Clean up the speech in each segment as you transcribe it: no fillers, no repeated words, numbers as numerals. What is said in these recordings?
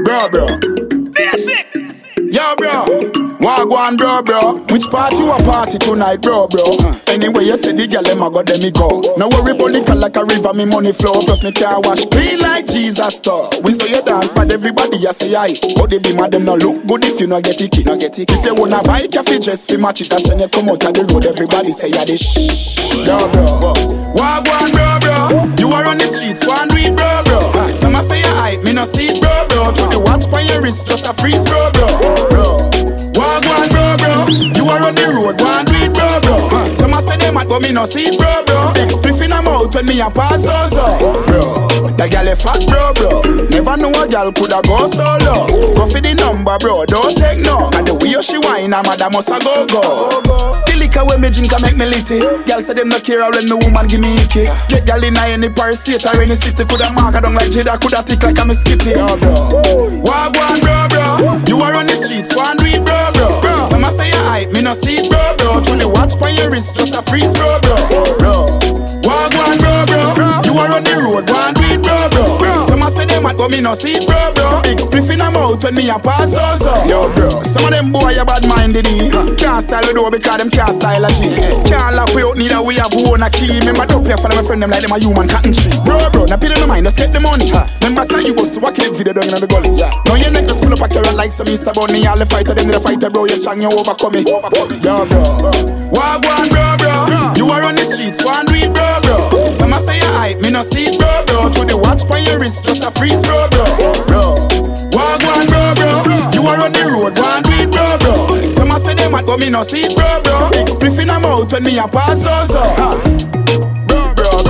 bro. Basic. Yo, bro. Wagwan, bro. Which party you a party tonight, bro? Anyway, you say the girl them a go, them me go. No worry about liquor like a river, me money flow. Plus me car wash clean like Jesus store. We saw you dance, but everybody you say aye. But they be mad, them no look good if you no get it. If you wanna buy coffee, just fi match it. That's when you come out of the road, everybody say ya this. Yo, bro. Wagwan, bro. You are on the streets, one read, bro. Some a say you hype, me no see it, bro. Through the watch by your wrist, just a freeze, bro. Wagwan, bro. You are on the road, one read, bro. Some a say them mad, but me no see it, bro. Big spliff in a mouth when me a pass, bro. The girl a fat, bro. Never know a girl coulda go solo. Go for the number, bro, don't take no. And the way she whine, a mother must a go. The liquor when me drink a make me litty. Girl say them no care when me woman give me icky. Get girl in any Paris state or any city, coulda mark her down like Jada, coulda tick like a me skitty. Wagwan, bro. You are on the streets, one read, bro. Some a say you hype, me no see it, bro. Through the watch by your wrist, just a freeze, bro. Wagwan, bro. You are on the road, one read, bro. Some a say them mad, but me no see it, bro. Big spliff in a mouth when me a pass, Yo, bro. Some of them boy a bad minded, can't style the door because them can't style a G. Can't lock we out, neither we have one a key. Remember up here follow my friend them like them a human cotton tree. Bro, now pay the mind, just get the money. Remember say you was to walk in video down in the gully. Now you neck just pull up a carrot like some Easter bunny. All the fighter, them the fighter, bro. You strong, you overcome me. Yo, bro. Wagwan, bro. You are on the streets, one read, bro. Some a say you hype, me no see it, bro. Through the watch by your wrist, just a freeze, bro. Wagwan, bro. You are on the road, one read, bro. Some a say them mad, but me no see it, bro. Big spliff in a mouth when me a pass, Bro.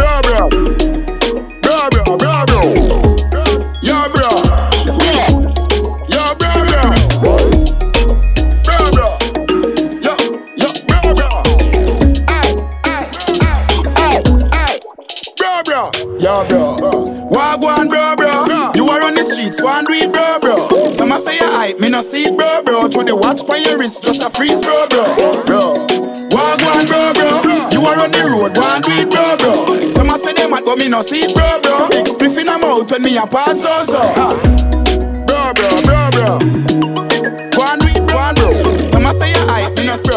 Yo, bro. Yo, bro. Wagwan, bro. You are on the streets, one read, bro. Some a say you hype, me no see it, bro. Through the watch by your wrist, just a freeze, bro. Wagwan, bro. You are on the road, one read, bro. Some a say them mad, but me no see it, bro. Big spliff in a mouth when me a pass, Bro. One read, bro. Some a say you hype, me no see